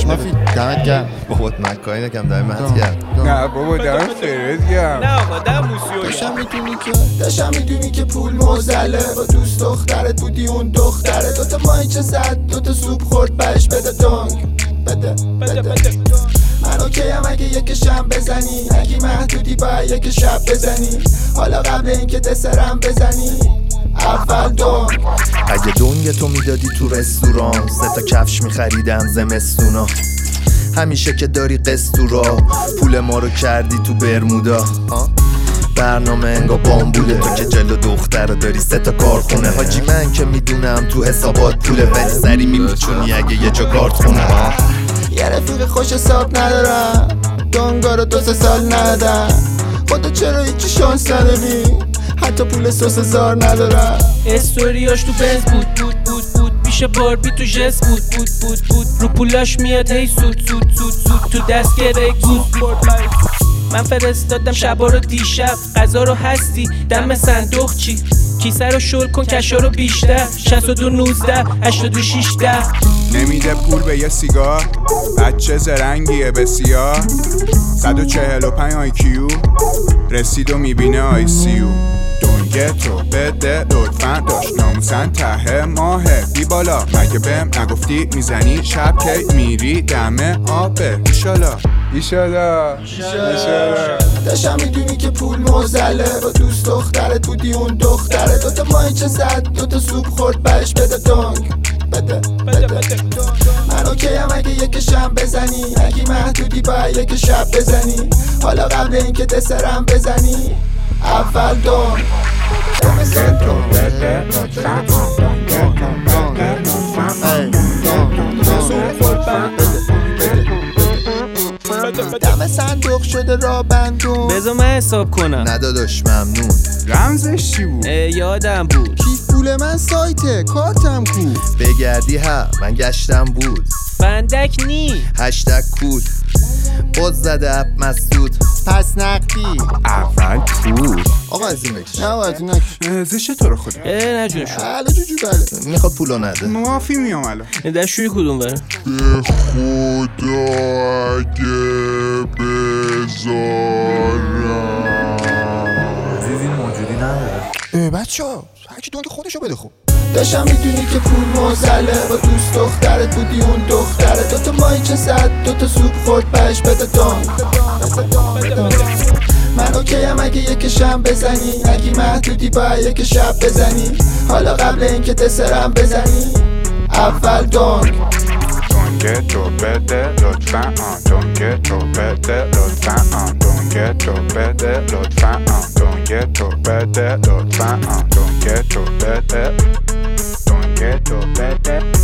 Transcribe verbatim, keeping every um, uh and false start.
مافی دمت گرم. بابا من کاری نکردم، دمت گرم. نه بابا دمت فرد گرم. نه آقا دم موسیو. داشتم میدونی که داشتم میدونی که پول موزله، با دوست دخترت بودی اون دختره، دوتا ماهیچه زد دوتا سوپ خورد بهش بده دانگ بده بده بده. من اوکیم اگه یکشم بزنی، اگه محدودی باید یک شب بزنی، حالا قبل اینکه دسرم بزنی اول دونگ. اگه دونگ تو میدادی تو رستوران، سه تا کفش میخریدم زمستونا. همیشه که داری قستورا، پول ما رو کردی تو برمودا. برنامه انگا بامبوله، تو که جلو دختر داری سه تا کارخونه. حاجی من که میدونم تو حسابات پوله، ولی سری میپیچونی اگه یه جا کارت خونه. یه رفیق خوش حساب ندارم، دونگا رو دو سه سال ندادم. خدا چرا هیچی شانس نداری، حتی پول سس هزار ندارم. استوریاش تو بنز بود بود بود بود، پیش باربی تو جس بود بود بود بود، رو پولاش میاد هی سود سود سود سود، تو دست گره گود. من فرستادم شبا رو دیشب، غذا رو هستی دم صندوق چی، کیسه رو شل کن کشا رو بیشتر، شصت و دو نوزده هشتاد و شش ده. نمیده پول به یه سیگار، بچه زرنگیه بسیار، صد و چهل و پنج آی کیو رسید و میبینه آی سیو. دونگه تو بده لطفا، داشت ناموسن ته ماهه بی بالا، مگه بهم نگفتی میزنی شب که میری دم آبه. ایشالا ایشالا ایشالا. داشتم میدونی که پول موزله، با دوست دخترت بودی اون دختره، دوتا ماهیچه زد دوتا سوپ خورد بهش بده دونگ بده بده بده. من اوکیم اگه یکشم بزنی، اگه محدودی باید یک شب بزنی، حالا قبل اینکه دسرم بزنی اول دونگ. دونگه تو بده لطفا، دونگه تو بده لطفا. دم صندوق شده را بندون، بذار من حساب کنم. نداداش ممنون. رمزش چی بود؟ یادم بود. کیف پول من سایته کارتم کو. بگردی ها من گشتم بود، فندک نی هشتگ کود باز زده اپ مسدود. پس نقدی اول پول. آقا از این بکش. نه باید این نکش. زشه تو رو خدا. اه نه جون شو. بله جوجو بله. میخواد پولو نده. موافی میام الان. دستشوی کدوم بره؟ به خدا اگه بذارم این موجودی نداره. اه بچه ها هرکی دونگ خودشو بده. خوب داشتم میدونی که پول موزله، با دوست دخترت بودی اون دختره، دوتا ماهیچه زد دوتا سوپ خورد بهش بده دونگ. من اوکیم اگه یکشم بزنی، اگه محدودی باید یک شب بزنی، حالا قبل اینکه دسرم بزنی اول دونگ. دونگه تو بده لطفا، دونگه تو بده لطفا، دونگه تو بده لطفا، دونگه تو بده لطفا، دونگه تو بده، دونگه تو بده.